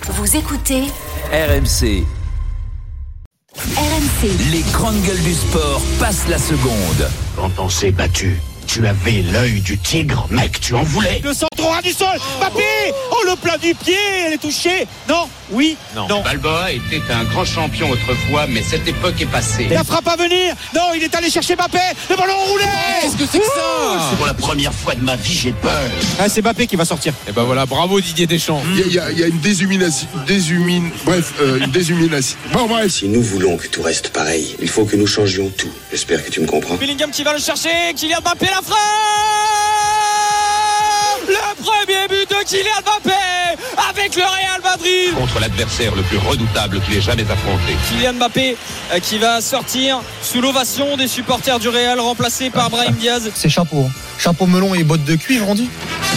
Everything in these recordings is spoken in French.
Vous écoutez RMC. RMC. Les grandes gueules du sport passent la seconde. Quand on s'est battu, tu avais l'œil du tigre, mec, tu en voulais. Le centre droit du sol, Mbappé. Oh, le plat du pied, elle est touchée. Non, oui, non. Balboa était un grand champion autrefois, mais cette époque est passée. La frappe à venir. Non, il est allé chercher Mbappé. Le ballon roulé. Qu'est-ce que c'est que ça? Pour la première fois de ma vie, j'ai peur. Ah, c'est Mbappé qui va sortir. Et ben voilà, bravo Didier Deschamps. Il y a une déshumanisation. Une déshumanisation. Bon, bref. Si nous voulons que tout reste pareil, il faut que nous changions tout. J'espère que tu me comprends. Bellingham qui va le chercher. Kylian Mbappé, la frappe. Le premier but de Kylian Mbappé avec le Real Madrid. Contre l'adversaire le plus redoutable qu'il ait jamais affronté. Kylian Mbappé qui va sortir sous l'ovation des supporters du Real, remplacé par Brahim Diaz. C'est chapeau melon et bottes de cuivre, on dit.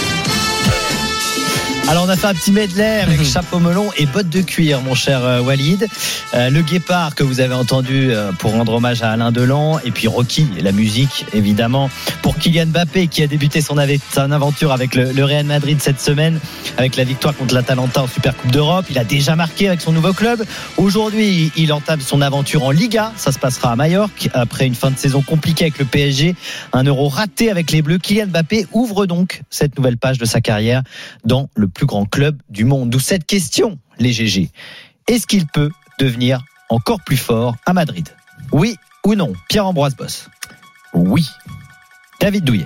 Alors on a fait un petit medley avec chapeau melon et bottes de cuir, mon cher Walid. Le guépard que vous avez entendu pour rendre hommage à Alain Delon, et puis Rocky, la musique évidemment pour Kylian Mbappé qui a débuté son aventure avec le Real Madrid cette semaine avec la victoire contre l'Atalanta en Super Coupe d'Europe. Il a déjà marqué avec son nouveau club. Aujourd'hui, il entame son aventure en Liga. Ça se passera à Majorque après une fin de saison compliquée avec le PSG. Un Euro raté avec les Bleus. Kylian Mbappé ouvre donc cette nouvelle page de sa carrière dans le plus grand club du monde. D'où cette question, les GG. Est-ce qu'il peut devenir encore plus fort à Madrid? Oui ou non? Pierre-Ambroise Boss. Oui. David Douillet.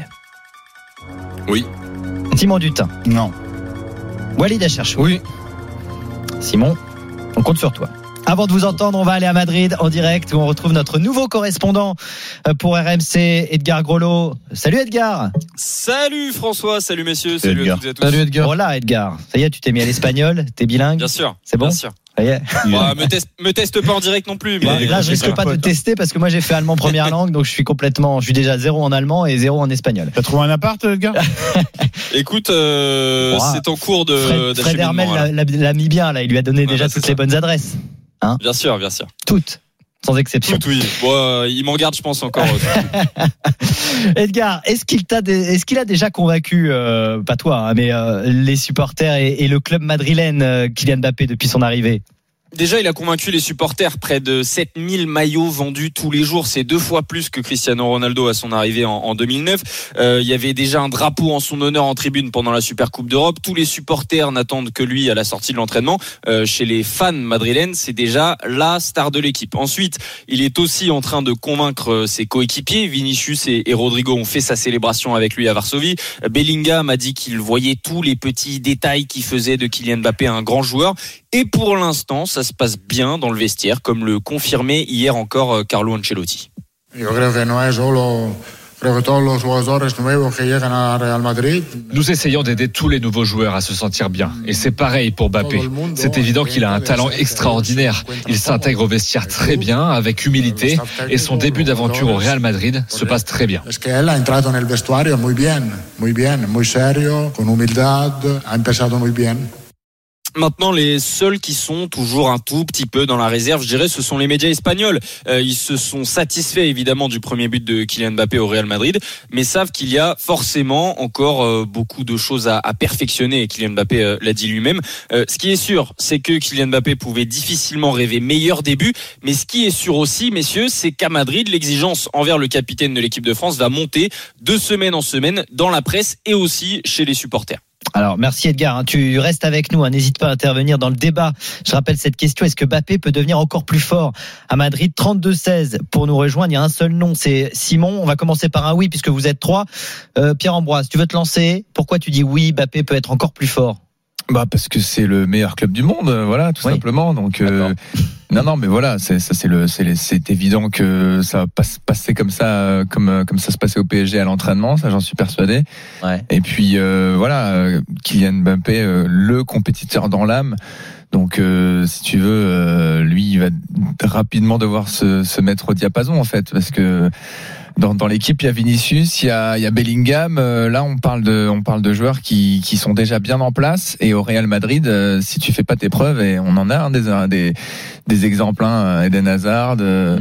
Oui. Simon Dutin. Non. Walid Acharchoui. Oui. Simon, on compte sur toi. Avant de vous entendre, on va aller à Madrid en direct où on retrouve notre nouveau correspondant pour RMC, Edgar Grolot. Salut Edgar. Salut François, salut messieurs, salut à toutes et à tous. Salut Edgar. Voilà Edgar, ça y est, tu t'es mis à l'espagnol, t'es bilingue. Bien sûr. C'est bon. Bien sûr. Ça y est. Bah, me teste pas en direct non plus. Mais Là, je risque pas de te tester parce que moi j'ai fait allemand première langue, donc je suis déjà 0 en allemand et 0 en espagnol. T'as trouvé un appart, Edgar? écoute, c'est en cours de Fred Hermel l'a mis bien là, il lui a donné déjà toutes les bonnes adresses. Hein? Bien sûr. Toutes, sans exception. Toutes, oui. Bon, il m'en garde, je pense, encore. Edgar, est-ce qu'il a déjà convaincu, pas toi, hein, mais les supporters et le club madrilène, Kylian Mbappé, depuis son arrivée? Déjà, il a convaincu les supporters. Près de 7000 maillots vendus tous les jours. C'est 2 fois plus que Cristiano Ronaldo à son arrivée en 2009. Il y avait déjà un drapeau en son honneur en tribune pendant la Super Coupe d'Europe. Tous les supporters n'attendent que lui à la sortie de l'entraînement. Chez les fans madrilènes, c'est déjà la star de l'équipe. Ensuite, il est aussi en train de convaincre ses coéquipiers. Vinicius et Rodrigo ont fait sa célébration avec lui à Varsovie. Bellingham a dit qu'il voyait tous les petits détails qui faisaient de Kylian Mbappé un grand joueur. Et pour l'instant, ça se passe bien dans le vestiaire, comme le confirmait hier encore Carlo Ancelotti. Nous essayons d'aider tous les nouveaux joueurs à se sentir bien. Et c'est pareil pour Mbappé. C'est évident qu'il a un talent extraordinaire. Il s'intègre au vestiaire très bien, avec humilité. Et son début d'aventure au Real Madrid se passe très bien. Maintenant, les seuls qui sont toujours un tout petit peu dans la réserve, je dirais, ce sont les médias espagnols. Ils se sont satisfaits évidemment du premier but de Kylian Mbappé au Real Madrid, mais savent qu'il y a forcément encore beaucoup de choses à perfectionner. Et Kylian Mbappé l'a dit lui-même. Ce qui est sûr, c'est que Kylian Mbappé pouvait difficilement rêver meilleur début, mais ce qui est sûr aussi, messieurs, c'est qu'à Madrid, l'exigence envers le capitaine de l'équipe de France va monter de semaine en semaine dans la presse et aussi chez les supporters. Alors merci Edgar, tu restes avec nous, n'hésite pas à intervenir dans le débat. Je rappelle cette question, est-ce que Mbappé peut devenir encore plus fort à Madrid? 32-16 pour nous rejoindre, il y a un seul nom, c'est Simon. On va commencer par un oui puisque vous êtes 3. Pierre-Ambroise, tu veux te lancer? Pourquoi tu dis oui, Mbappé peut être encore plus fort? Parce que c'est le meilleur club du monde, voilà, tout simplement. Donc non, mais voilà, c'est évident que ça va pas se passer comme ça se passait au PSG à l'entraînement, ça j'en suis persuadé. Ouais. Et puis voilà, Kylian Mbappé, le compétiteur dans l'âme. Donc si tu veux, lui, il va rapidement devoir se mettre au diapason en fait, parce que dans l'équipe il y a Vinicius, il y a Bellingham. Là on parle de joueurs qui sont déjà bien en place. Et au Real Madrid, si tu fais pas tes preuves, et on en a des exemples, Eden Hazard.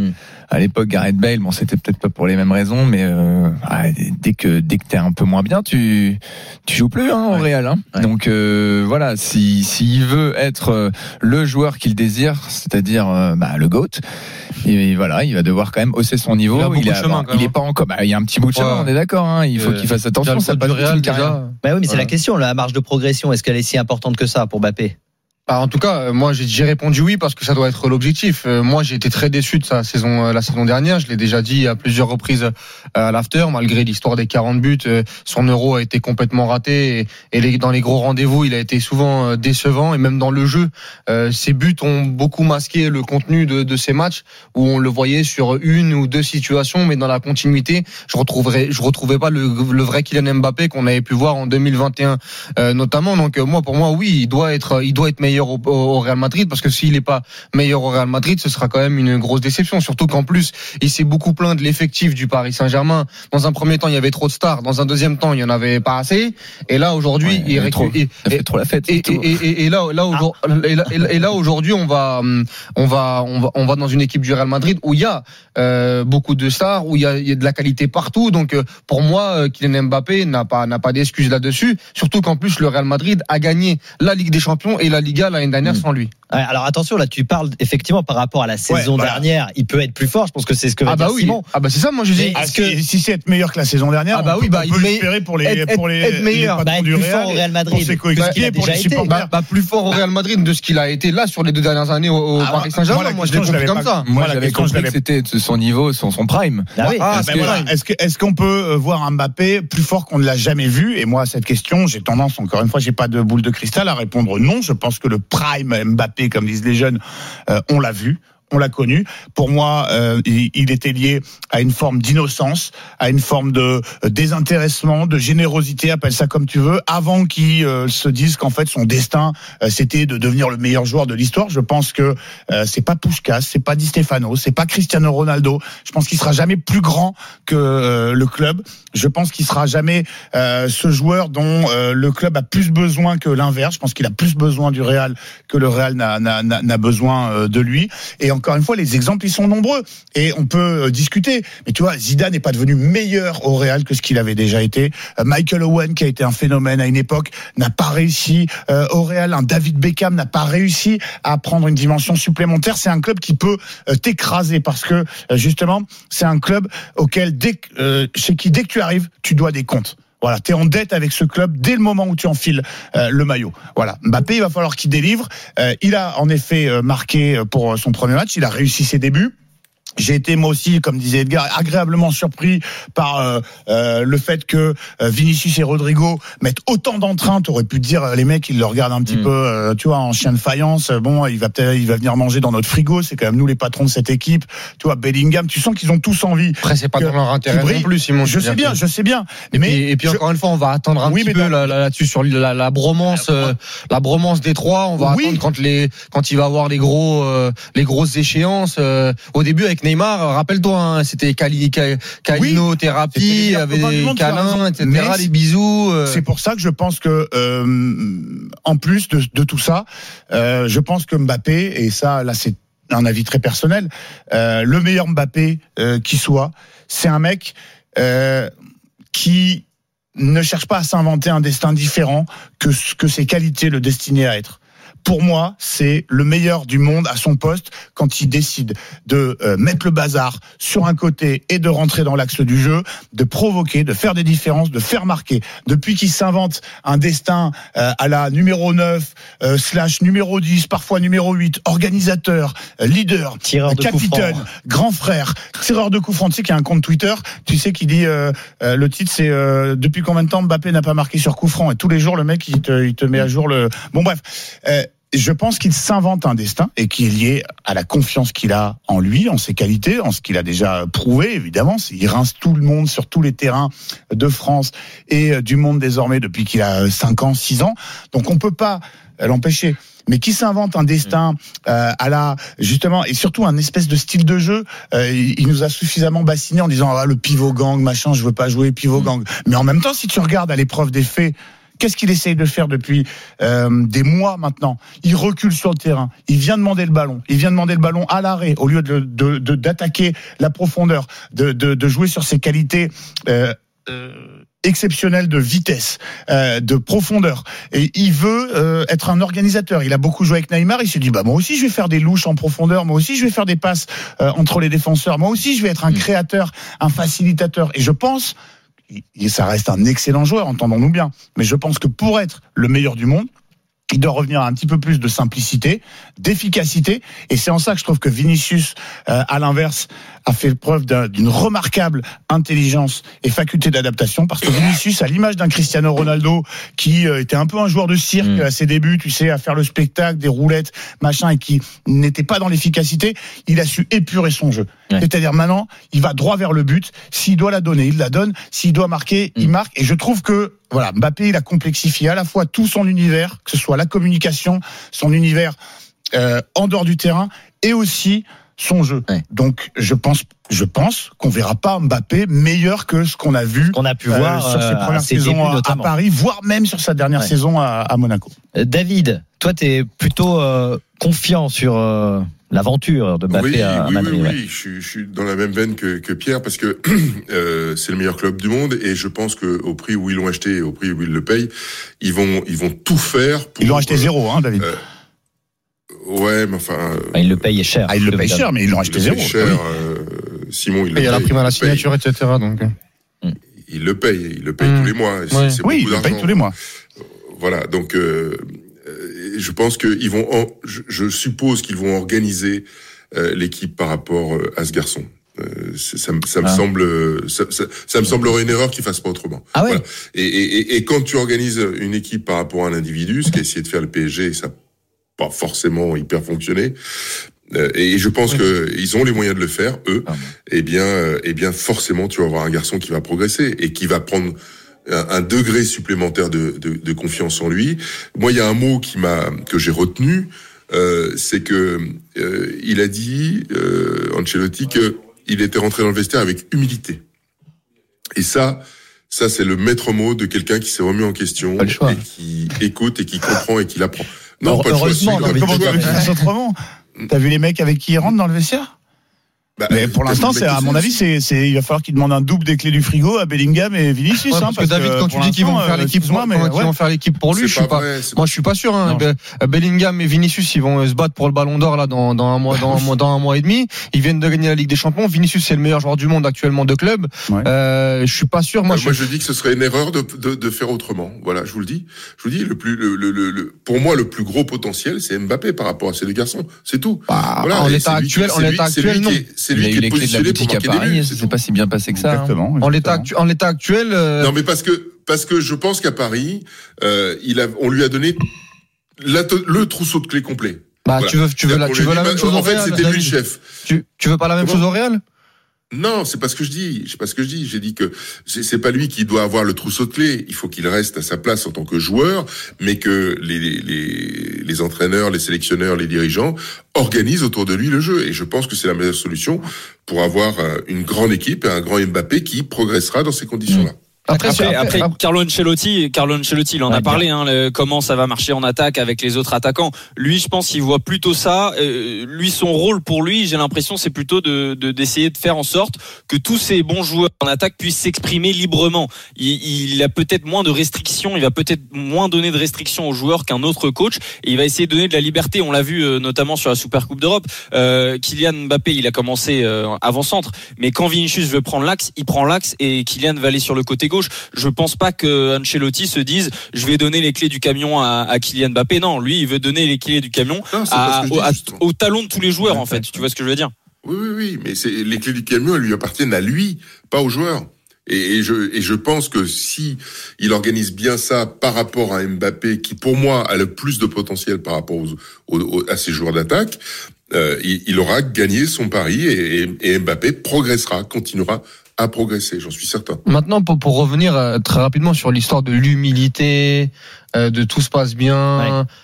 à l'époque Gareth Bale, bon c'était peut-être pas pour les mêmes raisons, mais dès que t'es un peu moins bien, tu joues plus au Real. Ouais. Donc voilà, s'il veut être le joueur qu'il désire, c'est-à-dire le GOAT, et voilà, il va devoir quand même hausser son niveau. Il est pas encore. Il y a un petit bout de chemin, on est d'accord. Il faut qu'il fasse attention. Ça pas le Real déjà. Oui, mais c'est la question. La marge de progression, est-ce qu'elle est si importante que ça pour Mbappé? En tout cas, moi j'ai répondu oui parce que ça doit être l'objectif. Moi j'ai été très déçu de la saison dernière. Je l'ai déjà dit à plusieurs reprises à l'after. Malgré l'histoire des 40 buts, son Euro a été complètement raté et dans les gros rendez-vous, il a été souvent décevant. Et même dans le jeu, ses buts ont beaucoup masqué le contenu de ces matchs où on le voyait sur une ou deux situations, mais dans la continuité, je retrouvais pas le vrai Kylian Mbappé qu'on avait pu voir en 2021 notamment. Donc pour moi, oui, il doit être meilleur au Real Madrid, parce que s'il n'est pas meilleur au Real Madrid, ce sera quand même une grosse déception, surtout qu'en plus il s'est beaucoup plaint de l'effectif du Paris Saint-Germain. Dans un premier temps il y avait trop de stars, dans un deuxième temps il y en avait pas assez, et là aujourd'hui il fait trop la fête. Et là aujourd'hui on va dans une équipe du Real Madrid où il y a beaucoup de stars, où il y a de la qualité partout. Donc pour moi Kylian Mbappé n'a pas d'excuses là-dessus, surtout qu'en plus le Real Madrid a gagné la Ligue des Champions et la Liga l'année dernière sans lui. Ouais, alors attention, là tu parles effectivement par rapport à la saison dernière, il peut être plus fort, je pense que c'est ce que va dire Simon. C'est ça, moi je dis. Si c'est être meilleur que la saison dernière, on peut espérer pour les patrons du Real, au Real Madrid, pour ses coéquipiers, pour les supporters. Plus fort au Real Madrid de ce qu'il a été là sur les 2 dernières années au Paris Saint-Germain. Moi je l'ai compris comme ça. Moi j'avais compris que c'était son niveau, son prime. Est-ce qu'on peut voir un Mbappé plus fort qu'on ne l'a jamais vu? Et moi cette question, j'ai tendance, encore une fois, j'ai pas de boule de cristal, à répondre non. Je pense que le prime Mbappé, comme disent les jeunes, on l'a vu, on l'a connu. Pour moi, il était lié à une forme d'innocence, à une forme de désintéressement, de générosité, appelle ça comme tu veux, avant qu'il se dise qu'en fait son destin c'était de devenir le meilleur joueur de l'histoire. Je pense que c'est pas Puskás, c'est pas Di Stefano, c'est pas Cristiano Ronaldo. Je pense qu'il sera jamais plus grand que le club. Je pense qu'il sera jamais ce joueur dont le club a plus besoin que l'inverse. Je pense qu'il a plus besoin du Real que le Real n'a besoin de lui. Et encore une fois, les exemples, ils sont nombreux. Et on peut discuter. Mais tu vois, Zidane n'est pas devenu meilleur au Real que ce qu'il avait déjà été. Michael Owen, qui a été un phénomène à une époque, n'a pas réussi au Real. Un David Beckham n'a pas réussi à prendre une dimension supplémentaire. C'est un club qui peut t'écraser parce que, justement, c'est un club auquel, chez qui, dès que tu arrives, tu dois des comptes. Voilà, t'es en dette avec ce club dès le moment où tu enfiles le maillot. Voilà, Mbappé, il va falloir qu'il délivre. Il a en effet marqué pour son premier match, il a réussi ses débuts. J'ai été moi aussi, comme disait Edgar, agréablement surpris par le fait que Vinicius et Rodrigo mettent autant d'entrain. T'aurais pu te dire, les mecs, ils le regardent un petit peu, tu vois, en chien de faïence. Bon, il va venir manger dans notre frigo. C'est quand même nous les patrons de cette équipe. Tu vois, Bellingham, tu sens qu'ils ont tous envie. Après, c'est pas dans leur intérêt non plus, Simon. Je sais bien. Et puis encore une fois, on va attendre un petit peu là-dessus sur la bromance des trois. On va attendre quand il va avoir les grosses échéances. Au début, avec Neymar, rappelle-toi, c'était calinothérapie, avec des câlins, etc., les bisous. C'est pour ça que je pense que, en plus de tout ça, je pense que Mbappé, et ça, là, c'est un avis très personnel, le meilleur Mbappé qui soit, c'est un mec qui ne cherche pas à s'inventer un destin différent que ce que ses qualités le destinaient à être. Pour moi, c'est le meilleur du monde à son poste quand il décide de mettre le bazar sur un côté et de rentrer dans l'axe du jeu, de provoquer, de faire des différences, de faire marquer. Depuis qu'il s'invente un destin à la numéro 9, / numéro 10, parfois numéro 8, organisateur, leader, capitaine, grand frère, tireur de coups francs. Tu sais qu'il y a un compte Twitter, tu sais qu'il dit, le titre c'est depuis combien de temps Mbappé n'a pas marqué sur coup franc, et tous les jours le mec il te met à jour le... Bon bref... je pense qu'il s'invente un destin et qui est lié à la confiance qu'il a en lui, en ses qualités, en ce qu'il a déjà prouvé, évidemment. Il rince tout le monde sur tous les terrains de France et du monde désormais depuis qu'il a 5 ans, 6 ans. Donc on peut pas l'empêcher. Mais qui s'invente un destin justement, et surtout un espèce de style de jeu, il nous a suffisamment bassiné en disant le pivot gang, machin, je veux pas jouer pivot gang. Mais en même temps, si tu regardes à l'épreuve des faits, qu'est-ce qu'il essaye de faire depuis des mois maintenant? Il recule sur le terrain. Il vient demander le ballon. Il vient demander le ballon à l'arrêt au lieu d'attaquer la profondeur, de jouer sur ses qualités exceptionnel de vitesse, de profondeur. Et il veut être un organisateur. Il a beaucoup joué avec Neymar. Il s'est dit, moi aussi je vais faire des louches en profondeur. Moi aussi je vais faire des passes entre les défenseurs. Moi aussi je vais être un créateur, un facilitateur. Et je pense, et ça reste un excellent joueur, entendons-nous bien. Mais je pense que pour être le meilleur du monde, il doit revenir à un petit peu plus de simplicité, d'efficacité. Et c'est en ça que je trouve que Vinicius, à l'inverse, a fait preuve d'une remarquable intelligence et faculté d'adaptation. Parce que Vinicius, à l'image d'un Cristiano Ronaldo, qui était un peu un joueur de cirque à ses débuts, tu sais, à faire le spectacle, des roulettes, machin, et qui n'était pas dans l'efficacité, il a su épurer son jeu. Ouais. C'est-à-dire maintenant, il va droit vers le but. S'il doit la donner, il la donne. S'il doit marquer, il marque. Et je trouve que voilà, Mbappé, il a complexifié à la fois tout son univers, que ce soit la communication, son univers en dehors du terrain, et aussi son jeu. Ouais. Donc, je pense qu'on verra pas Mbappé meilleur que ce qu'on a vu, qu'on a pu voir sur ses premières saisons à Paris, voire même sur sa dernière saison à Monaco. David, toi, t'es plutôt confiant sur l'aventure de Mbappé à Madrid. Oui, je suis dans la même veine que Pierre, parce que c'est le meilleur club du monde, et je pense que au prix où ils l'ont acheté et au prix où ils le payent, ils vont tout faire pour... Ils l'ont acheté zéro, David. Ouais, mais enfin... il le paye cher. Il le paye cher, mais ils l'ont acheté zéro. Cher, Simon, il le paye. Il y a la prime à la signature, etc. Donc... Il le paye tous les mois. C'est oui, il le paye tous les mois. Voilà, donc... je pense qu'ils vont, je suppose qu'ils vont organiser l'équipe par rapport à ce garçon. Ça me semble, ça me semblerait une erreur qu'ils fassent pas autrement. Ah ouais. Voilà. Et quand tu organises une équipe par rapport à un individu, ce qu'a essayé de faire le PSG, et ça n'a pas forcément hyper fonctionné. Et je pense que ils ont les moyens de le faire, eux. Eh bien, forcément, tu vas avoir un garçon qui va progresser et qui va prendre un degré supplémentaire de confiance en lui. Moi, il y a un mot que j'ai retenu, c'est que il a dit, Ancelotti, qu'il était rentré dans le vestiaire avec humilité. Et ça c'est le maître mot de quelqu'un qui s'est remis en question et qui écoute et qui comprend et qui l'apprend. Non, pas heureusement, comment tu veux que ça soit autrement? T'as vu les mecs avec qui ils rentrent dans le vestiaire? Mais pour l'instant, à mon avis, il va falloir qu'ils demandent un double des clés du frigo à Bellingham et Vinicius. Parce que David, quand tu dis qu'ils vont faire l'équipe, qu'ils vont faire l'équipe pour lui, je suis pas sûr. Bellingham et Vinicius, ils vont se battre pour le Ballon d'Or là dans un mois et demi. Ils viennent de gagner la Ligue des Champions. Vinicius, c'est le meilleur joueur du monde actuellement de club. Je suis pas sûr. Moi, je dis que ce serait une erreur de faire autrement. Voilà, je vous le dis. Pour moi, le plus gros potentiel, c'est Mbappé par rapport à ces deux garçons. C'est tout. En l'état actuel, non. C'est lui qui est les clés de la boutique à Paris, ça s'est pas si bien passé que ça. Exactement. En l'état actuel. Non, mais parce que je pense qu'à Paris, on lui a donné le trousseau de clés complet. Voilà. Tu veux la même chose au Real. En fait, c'était lui le chef. Tu veux pas la même chose au Real? Non, c'est pas ce que je dis. J'ai dit que c'est pas lui qui doit avoir le trousseau de clés. Il faut qu'il reste à sa place en tant que joueur, mais que les entraîneurs, les sélectionneurs, les dirigeants organisent autour de lui le jeu. Et je pense que c'est la meilleure solution pour avoir une grande équipe et un grand Mbappé qui progressera dans ces conditions-là. Après, Carlo Ancelotti, il en a parlé, comment ça va marcher en attaque avec les autres attaquants. Lui, je pense qu'il voit plutôt ça. Lui, son rôle pour lui, j'ai l'impression, c'est plutôt d'essayer de faire en sorte que tous ces bons joueurs en attaque puissent s'exprimer librement. Il a peut-être moins de restrictions, il va peut-être moins donner de restrictions aux joueurs qu'un autre coach, et il va essayer de donner de la liberté. On l'a vu notamment sur la Super Coupe d'Europe. Kylian Mbappé, il a commencé avant-centre, mais quand Vinicius veut prendre l'axe, il prend l'axe et Kylian va aller sur le côté gauche. Je pense pas que Ancelotti se dise je vais donner les clés du camion à Kylian Mbappé. Non, lui il veut donner les clés du camion au talon de tous les joueurs en fait. Tu vois ce que je veux dire? Oui, mais les clés du camion elles lui appartiennent à lui, pas aux joueurs. Et je pense que si il organise bien ça par rapport à Mbappé, qui pour moi a le plus de potentiel par rapport à ses joueurs d'attaque, il aura gagné son pari et Mbappé progressera, continuera à progresser, j'en suis certain. Maintenant, pour revenir très rapidement sur l'histoire de l'humilité, de tout se passe bien,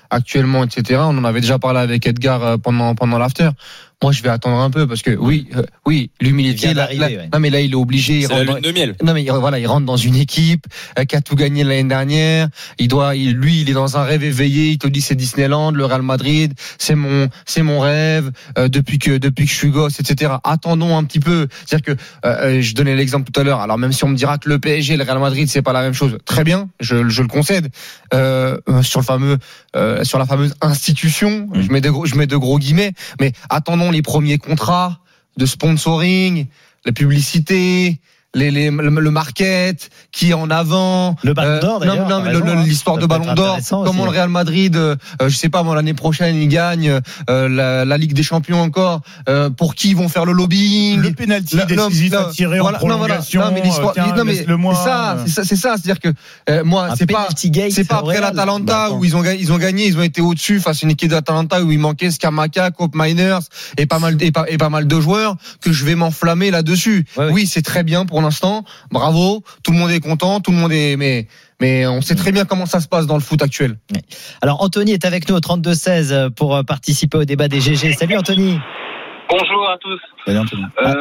actuellement, etc. On en avait déjà parlé avec Edgar pendant l'after. Moi, je vais attendre un peu parce que oui, l'humilité. Non, mais là, il est obligé. C'est la lune de miel. Non, mais voilà, il rentre dans une équipe qui a tout gagné l'année dernière. Il est dans un rêve éveillé. Il te dit c'est Disneyland, le Real Madrid, c'est mon rêve depuis que je suis gosse, etc. Attendons un petit peu. C'est-à-dire que je donnais l'exemple tout à l'heure. Alors même si on me dira que le PSG, et le Real Madrid, c'est pas la même chose, très bien, je le concède. Sur la fameuse institution, je mets de gros guillemets, mais attendons les premiers contrats de sponsoring, la publicité, le market qui est en avant, le Ballon d'Or d'ailleurs. Non, mais l'histoire de Ballon d'Or. Comment le Real Madrid, je sais pas, l'année prochaine il gagne la Ligue des Champions encore. Pour qui ils vont faire le lobbying? Le penalty décisif à tirer en prolongation. Non, mais l'histoire. C'est ça. C'est-à-dire que moi, c'est pas après l'Atalanta où ils ont gagné, ils ont été au-dessus face à une équipe d'Atalanta où il manquait Scamacca, Cope Miners et pas mal de joueurs que je vais m'enflammer là-dessus. Oui, c'est très bien pour l'instant, bravo, tout le monde est content, tout le monde est mais on sait très bien comment ça se passe dans le foot actuel. Alors Anthony est avec nous au 32-16 pour participer au débat des GG. Salut Anthony. Bonjour à tous. Salut Anthony.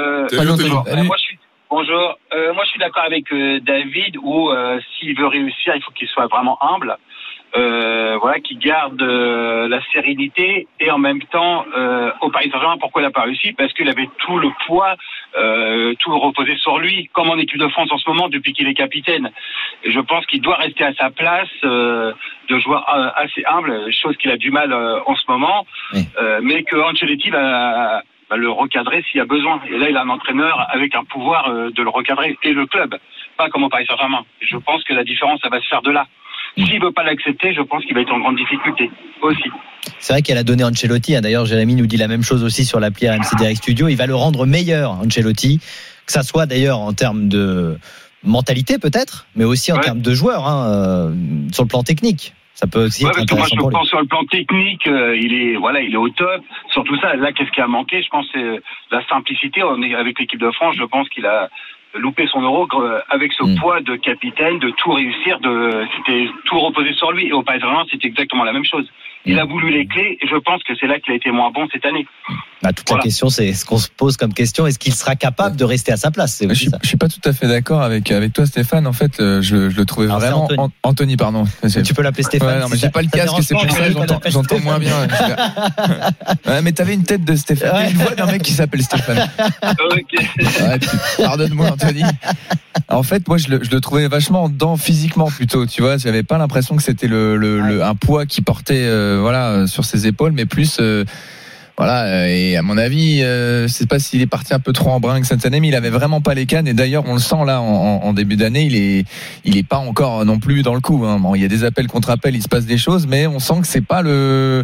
Bonjour. Moi je suis d'accord avec David où s'il veut réussir, il faut qu'il soit vraiment humble. Qui garde la sérénité et en même temps au Paris Saint-Germain, pourquoi il n'a pas réussi? Parce qu'il avait tout le poids, tout reposé sur lui, comme en équipe de France en ce moment depuis qu'il est capitaine. Et je pense qu'il doit rester à sa place de joueur assez humble, chose qu'il a du mal en ce moment, mais que Ancelotti va le recadrer s'il y a besoin. Et là, il a un entraîneur avec un pouvoir de le recadrer, et le club, pas comme au Paris Saint-Germain. Je pense que la différence, ça va se faire de là. S'il veut pas l'accepter, je pense qu'il va être en grande difficulté aussi. C'est vrai qu'elle a donné Ancelotti. D'ailleurs, Jérémy nous dit la même chose aussi sur l'appli RMC Direct Studio. Il va le rendre meilleur, Ancelotti, que ça soit d'ailleurs en termes de mentalité peut-être, mais aussi en termes de joueurs, sur le plan technique. Ça peut aussi être intéressant pour lui. Je pense sur le plan technique, il est au top. Surtout ça, là, qu'est-ce qui a manqué? Je pense c'est la simplicité. Avec l'équipe de France, je pense qu'il a loupé son euro avec ce poids de capitaine, de tout réussir, c'était tout reposé sur lui. Et au Paris Saint-Germain, c'était exactement la même chose. Il a voulu les clés et je pense que c'est là qu'il a été moins bon cette année. Toute la question, c'est ce qu'on se pose comme question. Est-ce qu'il sera capable de rester à sa place? Je suis pas tout à fait d'accord avec toi, Stéphane. En fait, je le trouvais vraiment. Anthony, pardon. Tu peux l'appeler Stéphane. Non, mais j'ai pas le casque, c'est pour ça j'entends moins bien. Mais t'avais une tête de Stéphane. T'as une voix d'un mec qui s'appelle Stéphane. Pardonne-moi, Anthony. En fait, moi, je le trouvais vachement physiquement plutôt. Tu vois, j'avais pas l'impression que c'était un poids qui portait sur ses épaules, mais plus et à mon avis, je sais pas s'il est parti un peu trop en bringue cette année, mais il avait vraiment pas les cannes. Et d'ailleurs, on le sent là en début d'année, il est pas encore non plus dans le coup. Bon, il y a des appels contre appels, il se passe des choses, mais on sent que c'est pas le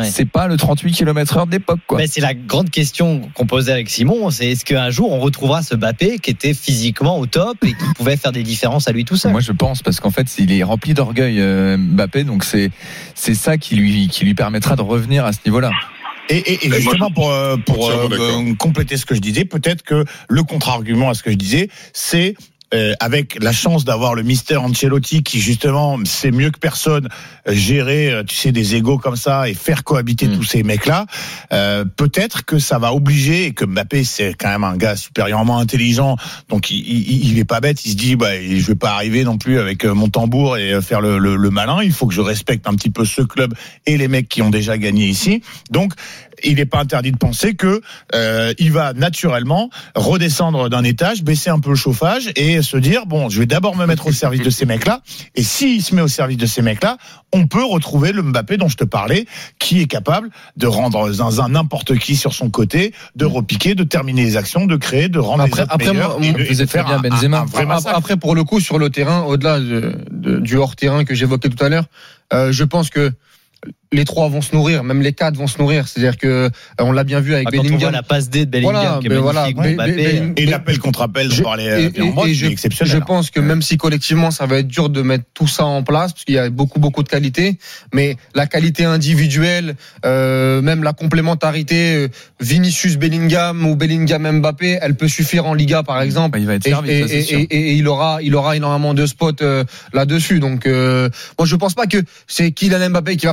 38 km/h de l'époque, quoi. Mais c'est la grande question qu'on posait avec Simon. C'est est-ce qu'un jour on retrouvera ce Mbappé qui était physiquement au top et qui pouvait faire des différences à lui tout seul? Moi, je pense, parce qu'en fait, il est rempli d'orgueil, Mbappé, donc c'est ça qui lui permettra de revenir à ce niveau-là. Et justement pour compléter ce que je disais, peut-être que le contre-argument à ce que je disais, c'est avec la chance d'avoir le Mister Ancelotti qui justement sait mieux que personne gérer des égos comme ça et faire cohabiter tous ces mecs-là, peut-être que ça va obliger, et que Mbappé c'est quand même un gars supérieurement intelligent, donc il est pas bête, il se dit je vais pas arriver non plus avec mon tambour et faire le malin, il faut que je respecte un petit peu ce club et les mecs qui ont déjà gagné ici, donc il n'est pas interdit de penser que il va naturellement redescendre d'un étage, baisser un peu le chauffage et se dire je vais d'abord me mettre au service de ces mecs-là, et s'il se met au service de ces mecs-là, on peut retrouver le Mbappé dont je te parlais, qui est capable de rendre zinzin n'importe qui sur son côté, de repiquer, de terminer les actions, de créer, de rendre les autres meilleurs, et de faire un vrai massacre. Après, pour le coup, sur le terrain, au-delà du hors-terrain que j'évoquais tout à l'heure, je pense que les trois vont se nourrir, même les quatre vont se nourrir. C'est-à-dire que on l'a bien vu avec Bellingham. Quand on voit la passe D de Bellingham, qui est magnifique, et l'appel contre appel, je parlais c'est exceptionnel. Je pense que même si collectivement ça va être dur de mettre tout ça en place, parce qu'il y a beaucoup de qualité, mais la qualité individuelle, même la complémentarité Vinicius Bellingham ou Bellingham Mbappé, elle peut suffire en Liga par exemple. Il va être servi, ça, c'est sûr. Et il aura énormément de spots là-dessus. Donc moi je pense pas que c'est Kylian Mbappé qui va forcément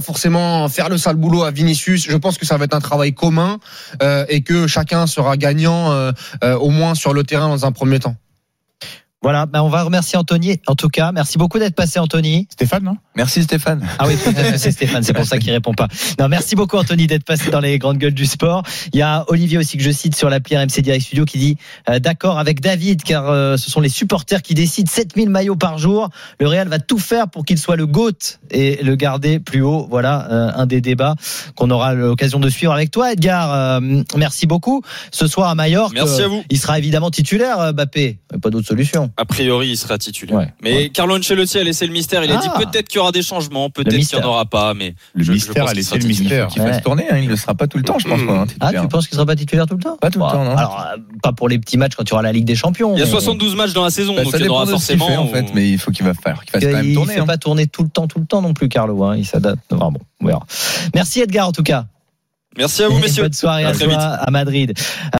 forcément faire le sale boulot à Vinicius. Je pense que ça va être un travail commun et que chacun sera gagnant au moins sur le terrain dans un premier temps. Voilà, on va remercier Anthony. En tout cas, merci beaucoup d'être passé, Anthony. Stéphane, non ? Merci Stéphane. Ah oui, c'est Stéphane, c'est pour ça qu'il répond pas. Non, merci beaucoup Anthony d'être passé dans les grandes gueules du sport. Il y a Olivier aussi que je cite sur l'appli RMC Direct Studio qui dit d'accord avec David car ce sont les supporters qui décident 7000 maillots par jour. Le Real va tout faire pour qu'il soit le GOAT et le garder plus haut. Voilà un des débats qu'on aura l'occasion de suivre avec toi, Edgar. Merci beaucoup. Ce soir à Majorque, merci à vous. Il sera évidemment titulaire, Mbappé. Pas d'autre solution. A priori, il sera titulaire. Ouais. Mais Carlo Ancelotti a laissé le mystère. Il a dit peut-être qu'il y aura des changements, peut-être qu'il n'y en aura pas. Mais le mystère a laissé le mystère. Il va se tourner, il ne le sera pas tout le temps, je pense. Ah, tu penses qu'il ne sera pas titulaire tout le temps ? Pas tout le temps, non. Alors, pas pour les petits matchs quand tu auras la Ligue des Champions. Il y a 72 matchs dans la saison, donc il y en aura forcément. Ça dépend de ce qu'il fait, en fait, mais il faut qu'il fasse quand même tourner. Il ne fait pas tourner tout le temps non plus, Carlo. Il s'adapte. Bon, on verra. Merci Edgar, en tout cas. Merci à vous, messieurs. Bonne soirée à toi à Madrid.